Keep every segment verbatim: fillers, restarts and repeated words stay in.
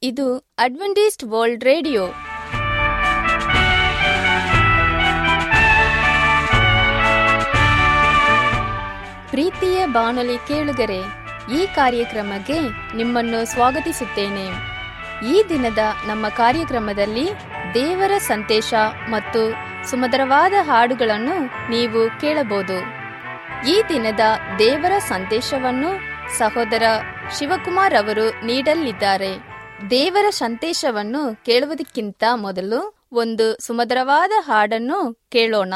ಇದು Adventist world radio. ಪ್ರೀತಿಯ ಬಾನುಲಿ ಕೇಳುಗರೆ, ಈ ಕಾರ್ಯಕ್ರಮಕ್ಕೆ ನಿಮ್ಮನ್ನು ಸ್ವಾಗತಿಸುತ್ತೇನೆ. ಈ ದಿನದ ನಮ್ಮ ಕಾರ್ಯಕ್ರಮದಲ್ಲಿ ದೇವರ ಸಂದೇಶ ಮತ್ತು ಸುಮಧುರವಾದ ಹಾಡುಗಳನ್ನು ನೀವು ಕೇಳಬಹುದು. ಈ ದಿನದ ದೇವರ ಸಂದೇಶವನ್ನು ಸಹೋದರ ಶಿವಕುಮಾರ್ ಅವರು ನೀಡಲಿದ್ದಾರೆ. ದೇವರ ಸಂದೇಶವನ್ನು ಕೇಳುವುದಕ್ಕಿಂತ ಮೊದಲು ಒಂದು ಸುಮಧುರವಾದ ಹಾಡನ್ನು ಕೇಳೋಣ.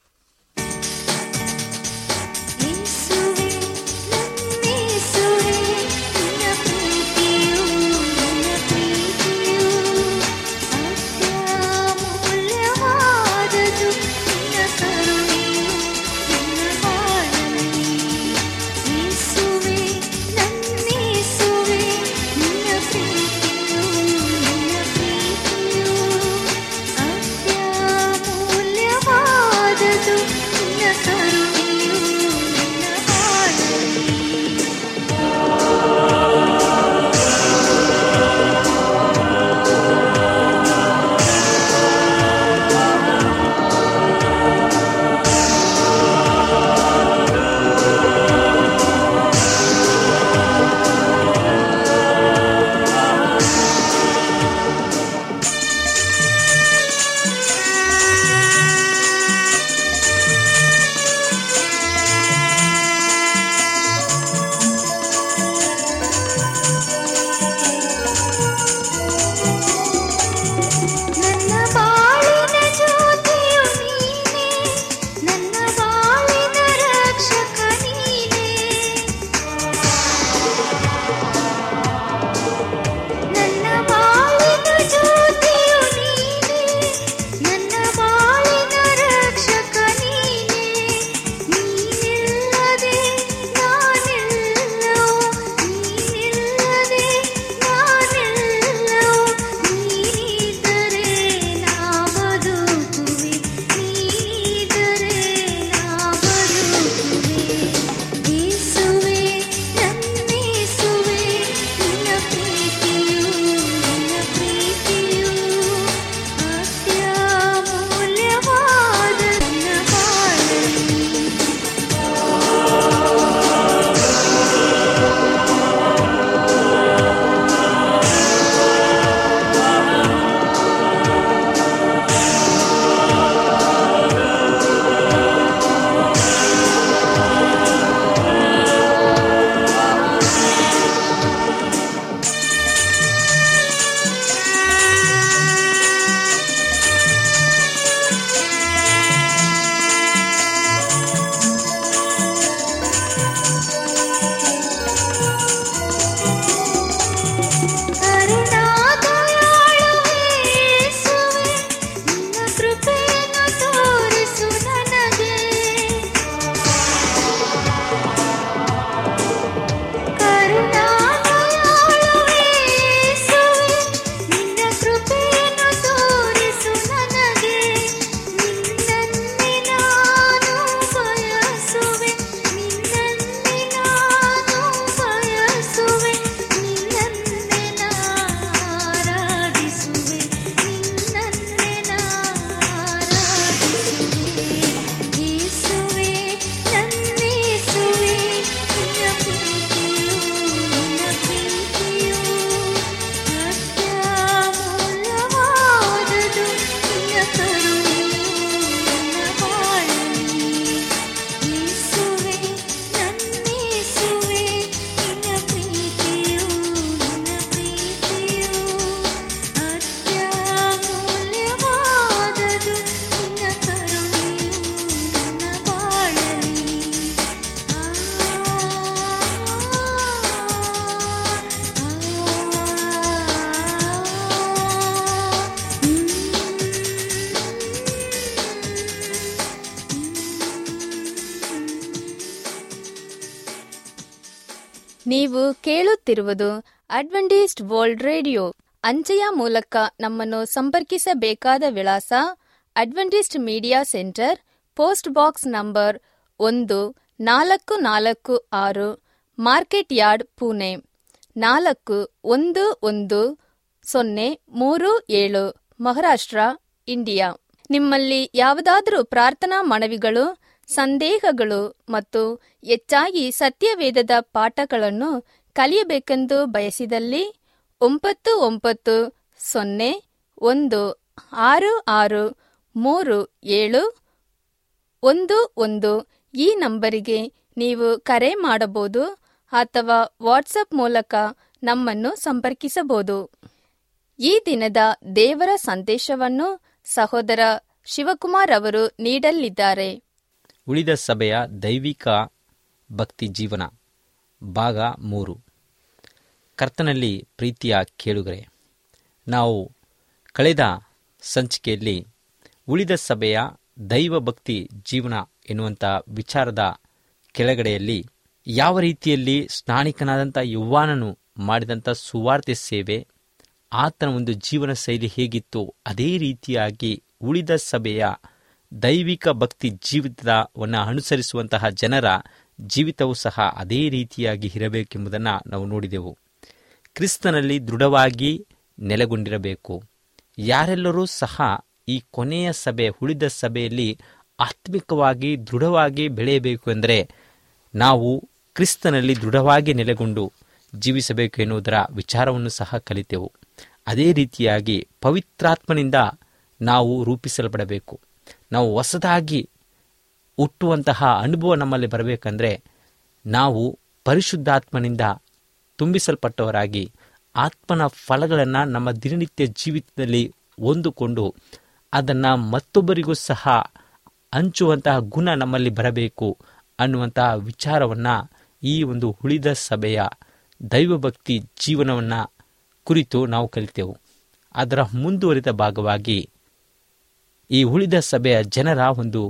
ನೀವು ಕೇಳುತ್ತಿರುವುದು ಅಡ್ವೆಂಟಿಸ್ಟ್ ವರ್ಲ್ಡ್ ರೇಡಿಯೋ. ಅಂಚೆಯ ಮೂಲಕ ನಮ್ಮನ್ನು ಸಂಪರ್ಕಿಸಬೇಕಾದ ವಿಳಾಸ: Adventist media centre, post box number ಒಂದು ನಾಲ್ಕು ನಾಲ್ಕು ಆರು, ಮಾರ್ಕೆಟ್ ಯಾರ್ಡ್, ಪುಣೆ ನಾಲ್ಕು ಒಂದು ಒಂದು ಸೊನ್ನೆ ಮೂರು ಏಳು, ಮಹಾರಾಷ್ಟ್ರ, ಇಂಡಿಯಾ. ನಿಮ್ಮಲ್ಲಿ ಯಾವುದಾದರೂ ಪ್ರಾರ್ಥನಾ ಮನವಿಗಳು, ಸಂದೇಹಗಳು ಮತ್ತು ಹೆಚ್ಚಾಗಿ ಸತ್ಯವೇದದ ಪಾಠಗಳನ್ನು ಕಲಿಯಬೇಕೆಂದು ಬಯಸಿದಲ್ಲಿ ಒಂಬತ್ತು ಒಂಬತ್ತು ಸೊನ್ನೆ ಒಂದು ಆರು ಆರು ಮೂರು ಏಳು ಒಂದು ಒಂದು ಈ ನಂಬರಿಗೆ ನೀವು ಕರೆ ಮಾಡಬಹುದು ಅಥವಾ ವಾಟ್ಸಪ್ ಮೂಲಕ ನಮ್ಮನ್ನು ಸಂಪರ್ಕಿಸಬಹುದು. ಈ ದಿನದ ದೇವರ ಸಂದೇಶವನ್ನು ಸಹೋದರ ಶಿವಕುಮಾರ್ ಅವರು ನೀಡಲಿದ್ದಾರೆ. ಉಳಿದ ಸಭೆಯ ದೈವಿಕ ಭಕ್ತಿ ಜೀವನ ಭಾಗ ಮೂರು. ಕರ್ತನಲ್ಲಿ ಪ್ರೀತಿಯ ಕೇಳುಗರೆ, ನಾವು ಕಳೆದ ಸಂಚಿಕೆಯಲ್ಲಿ ಉಳಿದ ಸಭೆಯ ದೈವ ಭಕ್ತಿ ಜೀವನ ಎನ್ನುವಂಥ ವಿಚಾರದ ಕೆಳಗಡೆಯಲ್ಲಿ ಯಾವ ರೀತಿಯಲ್ಲಿ ಸ್ನಾನಿಕನಾದಂಥ ಯುವಾನನು ಮಾಡಿದಂಥ ಸುವಾರ್ತೆ ಸೇವೆ, ಆತನ ಒಂದು ಜೀವನ ಶೈಲಿ ಹೇಗಿತ್ತು, ಅದೇ ರೀತಿಯಾಗಿ ಉಳಿದ ಸಭೆಯ ದೈವಿಕ ಭಕ್ತಿ ಜೀವಿತವನ್ನು ಅನುಸರಿಸುವಂತಹ ಜನರ ಜೀವಿತವೂ ಸಹ ಅದೇ ರೀತಿಯಾಗಿ ಇರಬೇಕೆಂಬುದನ್ನು ನಾವು ನೋಡಿದೆವು. ಕ್ರಿಸ್ತನಲ್ಲಿ ದೃಢವಾಗಿ ನೆಲೆಗೊಂಡಿರಬೇಕು. ಯಾರೆಲ್ಲರೂ ಸಹ ಈ ಕೊನೆಯ ಸಭೆ, ಉಳಿದ ಸಭೆಯಲ್ಲಿ ಆತ್ಮಿಕವಾಗಿ ದೃಢವಾಗಿ ಬೆಳೆಯಬೇಕು ಎಂದರೆ ನಾವು ಕ್ರಿಸ್ತನಲ್ಲಿ ದೃಢವಾಗಿ ನೆಲೆಗೊಂಡು ಜೀವಿಸಬೇಕು ಎನ್ನುವುದರ ವಿಚಾರವನ್ನು ಸಹ ಕಲಿತೆವು. ಅದೇ ರೀತಿಯಾಗಿ ಪವಿತ್ರಾತ್ಮನಿಂದ ನಾವು ರೂಪಿಸಲ್ಪಡಬೇಕು. ನಾವು ಹೊಸದಾಗಿ ಹುಟ್ಟುವಂತಹ ಅನುಭವ ನಮ್ಮಲ್ಲಿ ಬರಬೇಕಂದ್ರೆ ನಾವು ಪರಿಶುದ್ಧಾತ್ಮನಿಂದ ತುಂಬಿಸಲ್ಪಟ್ಟವರಾಗಿ ಆತ್ಮನ ಫಲಗಳನ್ನು ನಮ್ಮ ದಿನನಿತ್ಯ ಜೀವಿತದಲ್ಲಿ ಹೊಂದಿಕೊಂಡು ಅದನ್ನು ಮತ್ತೊಬ್ಬರಿಗೂ ಸಹ ಹಂಚುವಂತಹ ಗುಣ ನಮ್ಮಲ್ಲಿ ಬರಬೇಕು ಅನ್ನುವಂತಹ ವಿಚಾರವನ್ನು ಈ ಒಂದು ಉಳಿದ ಸಭೆಯ ದೈವಭಕ್ತಿ ಜೀವನವನ್ನು ಕುರಿತು ನಾವು ಕಲಿತೆವು. ಅದರ ಮುಂದುವರಿದ ಭಾಗವಾಗಿ ಈ ಉಳಿದ ಸಭೆಯ ಜನರ ಒಂದು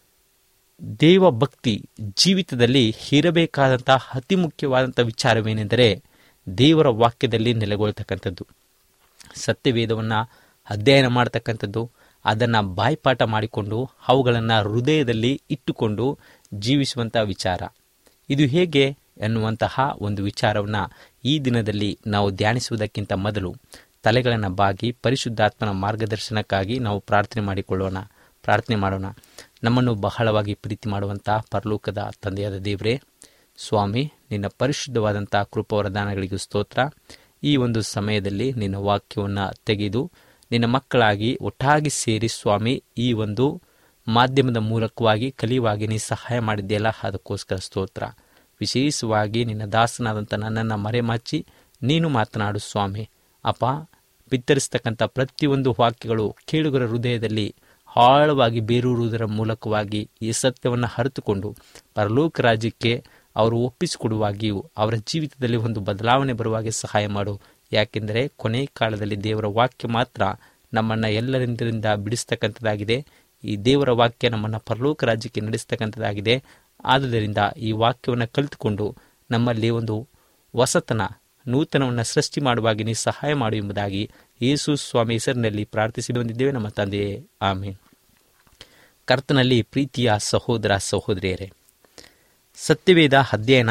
ದೇವಭಕ್ತಿ ಜೀವಿತದಲ್ಲಿ ಇರಬೇಕಾದಂಥ ಅತಿ ಮುಖ್ಯವಾದಂಥ ವಿಚಾರವೇನೆಂದರೆ ದೇವರ ವಾಕ್ಯದಲ್ಲಿ ನೆಲೆಗೊಳ್ತಕ್ಕಂಥದ್ದು, ಸತ್ಯವೇದವನ್ನು ಅಧ್ಯಯನ ಮಾಡ್ತಕ್ಕಂಥದ್ದು, ಅದನ್ನು ಬಾಯ್ಪಾಠ ಮಾಡಿಕೊಂಡು ಅವುಗಳನ್ನು ಹೃದಯದಲ್ಲಿ ಇಟ್ಟುಕೊಂಡು ಜೀವಿಸುವಂಥ ವಿಚಾರ. ಇದು ಹೇಗೆ ಎನ್ನುವಂತಹ ಒಂದು ವಿಚಾರವನ್ನು ಈ ದಿನದಲ್ಲಿ ನಾವು ಧ್ಯಾನಿಸುವುದಕ್ಕಿಂತ ಮೊದಲು ತಲೆಗಳನ್ನು ಬಾಗಿ ಪರಿಶುದ್ಧಾತ್ಮನ ಮಾರ್ಗದರ್ಶನಕ್ಕಾಗಿ ನಾವು ಪ್ರಾರ್ಥನೆ ಮಾಡಿಕೊಳ್ಳೋಣ. ಪ್ರಾರ್ಥನೆ ಮಾಡೋಣ. ನಮ್ಮನ್ನು ಬಹಳವಾಗಿ ಪ್ರೀತಿ ಮಾಡುವಂಥ ಪರಲೋಕದ ತಂದೆಯಾದ ದೇವರೇ, ಸ್ವಾಮಿ, ನಿನ್ನ ಪರಿಶುದ್ಧವಾದಂಥ ಕೃಪಾವರದಾನಗಳಿಗೆ ಸ್ತೋತ್ರ. ಈ ಒಂದು ಸಮಯದಲ್ಲಿ ನಿನ್ನ ವಾಕ್ಯವನ್ನು ತೆಗೆದು ನಿನ್ನ ಮಕ್ಕಳಾಗಿ ಒಟ್ಟಾಗಿ ಸೇರಿ ಸ್ವಾಮಿ ಈ ಒಂದು ಮಾಧ್ಯಮದ ಮೂಲಕವಾಗಿ ಕಲಿಯುವಾಗಿ ನೀ ಸಹಾಯ ಮಾಡಿದ್ದೆಯಲ್ಲ, ಅದಕ್ಕೋಸ್ಕರ ಸ್ತೋತ್ರ. ವಿಶೇಷವಾಗಿ ನಿನ್ನ ದಾಸನಾದಂಥ ನನ್ನನ್ನು ಮರೆಮಾಚಿ ನೀನು ಮಾತನಾಡು ಸ್ವಾಮಿ. ಅಪ್ಪ, ಬಿತ್ತರಿಸ್ತಕ್ಕಂಥ ಪ್ರತಿಯೊಂದು ವಾಕ್ಯಗಳು ಕೇಳುಗರ ಹೃದಯದಲ್ಲಿ ಆಳವಾಗಿ ಬೇರೂರುವುದರ ಮೂಲಕವಾಗಿ ಈ ಸತ್ಯವನ್ನು ಅರಿತುಕೊಂಡು ಪರಲೋಕ ರಾಜ್ಯಕ್ಕೆ ಅವರು ಒಪ್ಪಿಸಿಕೊಡುವಾಗಿಯೂ ಅವರ ಜೀವಿತದಲ್ಲಿ ಒಂದು ಬದಲಾವಣೆ ಬರುವಾಗೆ ಸಹಾಯ ಮಾಡು. ಯಾಕೆಂದರೆ ಕೊನೆ ಕಾಲದಲ್ಲಿ ದೇವರ ವಾಕ್ಯ ಮಾತ್ರ ನಮ್ಮನ್ನು ಎಲ್ಲರಿಂದ ಬಿಡಿಸ್ತಕ್ಕಂಥದ್ದಾಗಿದೆ. ಈ ದೇವರ ವಾಕ್ಯ ನಮ್ಮನ್ನು ಪರಲೋಕ ರಾಜ್ಯಕ್ಕೆ ನಡೆಸ್ತಕ್ಕಂಥದ್ದಾಗಿದೆ. ಆದುದರಿಂದ ಈ ವಾಕ್ಯವನ್ನು ಕಲಿತುಕೊಂಡು ನಮ್ಮಲ್ಲಿ ಒಂದು ಹೊಸತನ, ನೂತನವನ್ನು ಸೃಷ್ಟಿ ಮಾಡುವಾಗಿ ನೀವು ಸಹಾಯ ಮಾಡು ಎಂಬುದಾಗಿ ಯೇಸು ಸ್ವಾಮಿ ಹೆಸರಿನಲ್ಲಿ ಪ್ರಾರ್ಥಿಸಿ ಬಂದಿದ್ದೇವೆ ನಮ್ಮ ತಂದೆಯೇ, ಆಮೇನ್. ಕರ್ತನಲ್ಲಿ ಪ್ರೀತಿಯ ಸಹೋದರ ಸಹೋದರಿಯರೇ, ಸತ್ಯವೇದ ಅಧ್ಯಯನ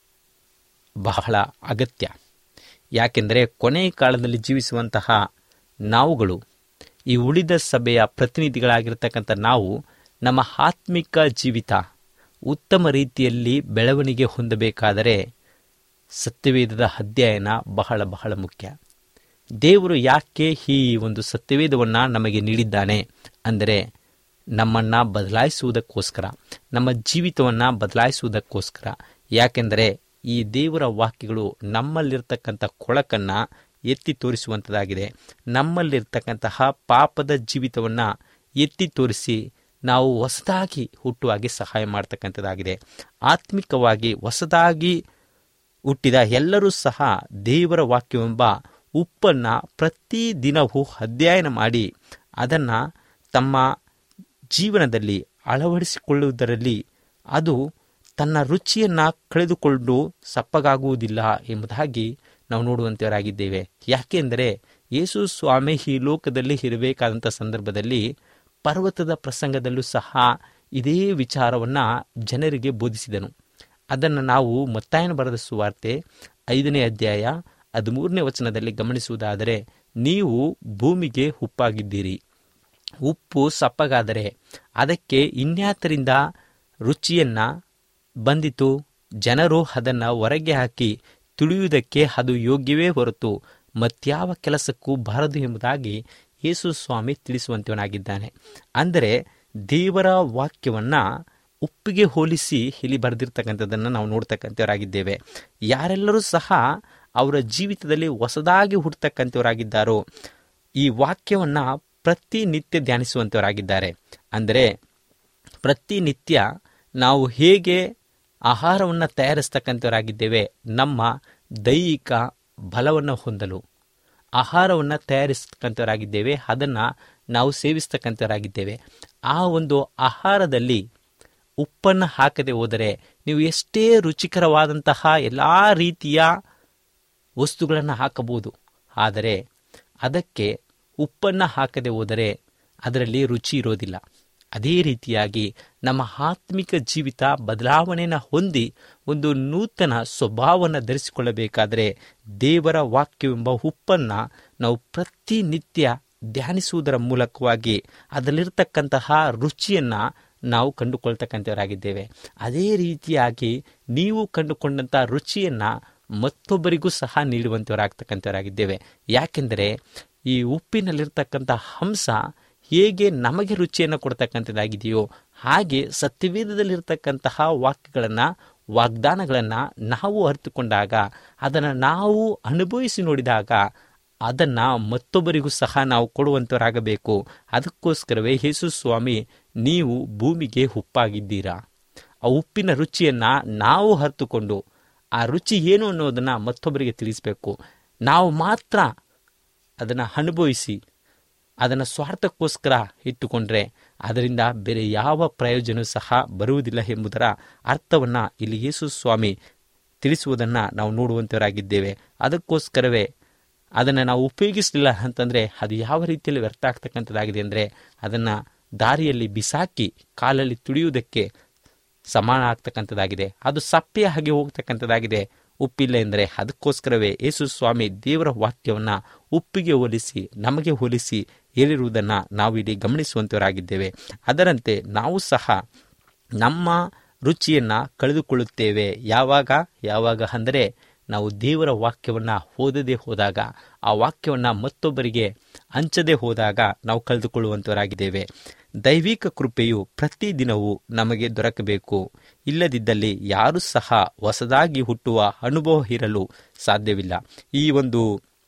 ಬಹಳ ಅಗತ್ಯ. ಯಾಕೆಂದರೆ ಕೊನೆಯ ಕಾಲದಲ್ಲಿ ಜೀವಿಸುವಂತಹ ನಾವುಗಳು, ಈ ಉಳಿದ ಸಭೆಯ ಪ್ರತಿನಿಧಿಗಳಾಗಿರ್ತಕ್ಕಂಥ ನಾವು, ನಮ್ಮ ಆತ್ಮಿಕ ಜೀವಿತ ಉತ್ತಮ ರೀತಿಯಲ್ಲಿ ಬೆಳವಣಿಗೆ ಹೊಂದಬೇಕಾದರೆ ಸತ್ಯವೇದದ ಅಧ್ಯಯನ ಬಹಳ ಬಹಳ ಮುಖ್ಯ. ದೇವರು ಯಾಕೆ ಈ ಒಂದು ಸತ್ಯವೇದವನ್ನು ನಮಗೆ ನೀಡಿದ್ದಾನೆ ಅಂದರೆ ನಮ್ಮನ್ನು ಬದಲಾಯಿಸುವುದಕ್ಕೋಸ್ಕರ, ನಮ್ಮ ಜೀವಿತವನ್ನು ಬದಲಾಯಿಸುವುದಕ್ಕೋಸ್ಕರ. ಯಾಕೆಂದರೆ ಈ ದೇವರ ವಾಕ್ಯಗಳು ನಮ್ಮಲ್ಲಿರ್ತಕ್ಕಂಥ ಕೊಳಕನ್ನು ಎತ್ತಿ ತೋರಿಸುವಂಥದ್ದಾಗಿದೆ. ನಮ್ಮಲ್ಲಿರ್ತಕ್ಕಂತಹ ಪಾಪದ ಜೀವಿತವನ್ನು ಎತ್ತಿ ತೋರಿಸಿ ನಾವು ಹೊಸದಾಗಿ ಹುಟ್ಟುವಾಗೆ ಸಹಾಯ ಮಾಡ್ತಕ್ಕಂಥದ್ದಾಗಿದೆ. ಆತ್ಮಿಕವಾಗಿ ಹೊಸದಾಗಿ ಹುಟ್ಟಿದ ಎಲ್ಲರೂ ಸಹ ದೇವರ ವಾಕ್ಯವೆಂಬ ಉಪ್ಪನ್ನು ಪ್ರತಿ ದಿನವೂ ಅಧ್ಯಯನ ಮಾಡಿ ಅದನ್ನು ತಮ್ಮ ಜೀವನದಲ್ಲಿ ಅಳವಡಿಸಿಕೊಳ್ಳುವುದರಲ್ಲಿ ಅದು ತನ್ನ ರುಚಿಯನ್ನು ಕಳೆದುಕೊಂಡು ಸಪ್ಪಗಾಗುವುದಿಲ್ಲ ಎಂಬುದಾಗಿ ನಾವು ನೋಡುವಂತವರಾಗಿದ್ದೇವೆ. ಯಾಕೆಂದರೆ ಯೇಸು ಸ್ವಾಮಿ ಈ ಲೋಕದಲ್ಲಿ ಇರಬೇಕಾದಂಥ ಸಂದರ್ಭದಲ್ಲಿ ಪರ್ವತದ ಪ್ರಸಂಗದಲ್ಲೂ ಸಹ ಇದೇ ವಿಚಾರವನ್ನು ಜನರಿಗೆ ಬೋಧಿಸಿದನು. ಅದನ್ನು ನಾವು ಮತ್ತಾಯನ ಬರೆದ ಸುವಾರ್ತೆ ಐದನೇ ಅಧ್ಯಾಯ ಹದಿಮೂರನೇ ವಚನದಲ್ಲಿ ಗಮನಿಸುವುದಾದರೆ, ನೀವು ಭೂಮಿಗೆ ಉಪ್ಪಾಗಿದ್ದೀರಿ. ಉಪ್ಪು ಸಪ್ಪಗಾದರೆ ಅದಕ್ಕೆ ಇನ್ಯಾತರಿಂದ ರುಚಿಯನ್ನ ಬಂದಿತು? ಜನರು ಅದನ್ನು ಹೊರಗೆ ಹಾಕಿ ತುಳಿಯುವುದಕ್ಕೆ ಅದು ಯೋಗ್ಯವೇ ಹೊರತು ಮತ್ಯಾವ ಕೆಲಸಕ್ಕೂ ಬಾರದು ಎಂಬುದಾಗಿ ಯೇಸು ಸ್ವಾಮಿ ತಿಳಿಸುವಂತವನಾಗಿದ್ದಾನೆ. ಅಂದರೆ ದೇವರ ವಾಕ್ಯವನ್ನ ಉಪ್ಪಿಗೆ ಹೋಲಿಸಿ ಇಲ್ಲಿ ಬರೆದಿರ್ತಕ್ಕಂಥದ್ದನ್ನು ನಾವು ನೋಡ್ತಕ್ಕಂಥವರಾಗಿದ್ದೇವೆ. ಯಾರೆಲ್ಲರೂ ಸಹ ಅವರ ಜೀವಿತದಲ್ಲಿ ಹೊಸದಾಗಿ ಹುಟ್ಟತಕ್ಕಂಥವರಾಗಿದ್ದಾರೋ ಈ ವಾಕ್ಯವನ್ನ ಪ್ರತಿನಿತ್ಯ ಧ್ಯಾನಿಸುವಂಥವರಾಗಿದ್ದಾರೆ. ಅಂದರೆ ಪ್ರತಿನಿತ್ಯ ನಾವು ಹೇಗೆ ಆಹಾರವನ್ನು ತಯಾರಿಸ್ತಕ್ಕಂಥವರಾಗಿದ್ದೇವೆ, ನಮ್ಮ ದೈಹಿಕ ಬಲವನ್ನು ಹೊಂದಲು ಆಹಾರವನ್ನು ತಯಾರಿಸ್ತಕ್ಕಂಥವರಾಗಿದ್ದೇವೆ, ಅದನ್ನು ನಾವು ಸೇವಿಸ್ತಕ್ಕಂಥವರಾಗಿದ್ದೇವೆ. ಆ ಒಂದು ಆಹಾರದಲ್ಲಿ ಉಪ್ಪನ್ನು ಹಾಕದೆ ಹೋದರೆ ನೀವು ಎಷ್ಟೇ ರುಚಿಕರವಾದಂತಹ ಎಲ್ಲ ರೀತಿಯ ವಸ್ತುಗಳನ್ನು ಹಾಕಬಹುದು, ಆದರೆ ಅದಕ್ಕೆ ಉಪ್ಪನ್ನು ಹಾಕದೆ ಹೋದರೆ ಅದರಲ್ಲಿ ರುಚಿ ಇರೋದಿಲ್ಲ. ಅದೇ ರೀತಿಯಾಗಿ ನಮ್ಮ ಆತ್ಮಿಕ ಜೀವಿತ ಬದಲಾವಣೆಯನ್ನು ಹೊಂದಿ ಒಂದು ನೂತನ ಸ್ವಭಾವವನ್ನು ಧರಿಸಿಕೊಳ್ಳಬೇಕಾದರೆ ದೇವರ ವಾಕ್ಯವೆಂಬ ಉಪ್ಪನ್ನು ನಾವು ಪ್ರತಿನಿತ್ಯ ಧ್ಯಾನಿಸುವುದರ ಮೂಲಕವಾಗಿ ಅದರಲ್ಲಿರ್ತಕ್ಕಂತಹ ರುಚಿಯನ್ನು ನಾವು ಕಂಡುಕೊಳ್ತಕ್ಕಂಥವರಾಗಿದ್ದೇವೆ. ಅದೇ ರೀತಿಯಾಗಿ ನೀವು ಕಂಡುಕೊಂಡಂಥ ರುಚಿಯನ್ನು ಮತ್ತೊಬ್ಬರಿಗೂ ಸಹ ನೀಡುವಂಥವರಾಗ್ತಕ್ಕಂಥವರಾಗಿದ್ದೇವೆ. ಯಾಕೆಂದರೆ ಈ ಉಪ್ಪಿನಲ್ಲಿರ್ತಕ್ಕಂಥ ಅಂಶ ಹೇಗೆ ನಮಗೆ ರುಚಿಯನ್ನು ಕೊಡ್ತಕ್ಕಂಥದ್ದಾಗಿದೆಯೋ ಹಾಗೆ ಸತ್ಯವೇದದಲ್ಲಿರ್ತಕ್ಕಂತಹ ವಾಕ್ಯಗಳನ್ನು ವಾಗ್ದಾನಗಳನ್ನು ನಾವು ಅರಿತುಕೊಂಡಾಗ ಅದನ್ನು ನಾವು ಅನುಭವಿಸಿ ನೋಡಿದಾಗ ಅದನ್ನು ಮತ್ತೊಬ್ಬರಿಗೂ ಸಹ ನಾವು ಕೊಡುವಂಥವರಾಗಬೇಕು. ಅದಕ್ಕೋಸ್ಕರವೇ ಯೇಸು ಸ್ವಾಮಿ ನೀವು ಭೂಮಿಗೆ ಉಪ್ಪಾಗಿದ್ದೀರಾ, ಆ ಉಪ್ಪಿನ ರುಚಿಯನ್ನು ನಾವು ಅರಿತುಕೊಂಡು ಆ ರುಚಿ ಏನು ಅನ್ನೋದನ್ನು ಮತ್ತೊಬ್ಬರಿಗೆ ತಿಳಿಸಬೇಕು. ನಾವು ಮಾತ್ರ ಅದನ್ನು ಅನುಭವಿಸಿ ಅದನ್ನು ಸ್ವಾರ್ಥಕ್ಕೋಸ್ಕರ ಇಟ್ಟುಕೊಂಡ್ರೆ ಅದರಿಂದ ಬೇರೆ ಯಾವ ಪ್ರಯೋಜನ ಸಹ ಬರುವುದಿಲ್ಲ ಎಂಬುದರ ಅರ್ಥವನ್ನು ಇಲ್ಲಿ ಯೇಸು ಸ್ವಾಮಿ ತಿಳಿಸುವುದನ್ನು ನಾವು ನೋಡುವಂಥವರಾಗಿದ್ದೇವೆ. ಅದಕ್ಕೋಸ್ಕರವೇ ಅದನ್ನು ನಾವು ಉಪಯೋಗಿಸಲಿಲ್ಲ ಅಂತಂದರೆ ಅದು ಯಾವ ರೀತಿಯಲ್ಲಿ ವ್ಯರ್ಥ ಆಗ್ತಕ್ಕಂಥದ್ದಾಗಿದೆ ಅಂದರೆ ಅದನ್ನು ದಾರಿಯಲ್ಲಿ ಬಿಸಾಕಿ ಕಾಲಲ್ಲಿ ತುಳಿಯುವುದಕ್ಕೆ ಸಮಾನ ಆಗ್ತಕ್ಕಂಥದ್ದಾಗಿದೆ. ಅದು ಸಪ್ಪೆಯ ಹಾಗೆ ಹೋಗ್ತಕ್ಕಂಥದ್ದಾಗಿದೆ ಉಪ್ಪಿಲ್ಲ ಎಂದರೆ. ಅದಕ್ಕೋಸ್ಕರವೇ ಯೇಸು ಸ್ವಾಮಿ ದೇವರ ವಾಕ್ಯವನ್ನು ಉಪ್ಪಿಗೆ ಹೋಲಿಸಿ ನಮಗೆ ಹೋಲಿಸಿ ಹೇಳಿರುವುದನ್ನು ನಾವು ಇಲ್ಲಿ ಗಮನಿಸುವಂಥವರಾಗಿದ್ದೇವೆ. ಅದರಂತೆ ನಾವು ಸಹ ನಮ್ಮ ರುಚಿಯನ್ನು ಕಳೆದುಕೊಳ್ಳುತ್ತೇವೆ. ಯಾವಾಗ ಯಾವಾಗ ಅಂದರೆ ನಾವು ದೇವರ ವಾಕ್ಯವನ್ನು ಓದದೇ ಹೋದಾಗ, ಆ ವಾಕ್ಯವನ್ನು ಮತ್ತೊಬ್ಬರಿಗೆ ಹಂಚದೇ ಹೋದಾಗ ನಾವು ಕಳೆದುಕೊಳ್ಳುವಂಥವರಾಗಿದ್ದೇವೆ. ದೈವಿಕ ಕೃಪೆಯು ಪ್ರತಿದಿನವೂ ನಮಗೆ ದೊರಕಬೇಕು. ಇಲ್ಲದಿದ್ದಲ್ಲಿ ಯಾರೂ ಸಹ ಹೊಸದಾಗಿ ಹುಟ್ಟುವ ಅನುಭವ ಇರಲು ಸಾಧ್ಯವಿಲ್ಲ. ಈ ಒಂದು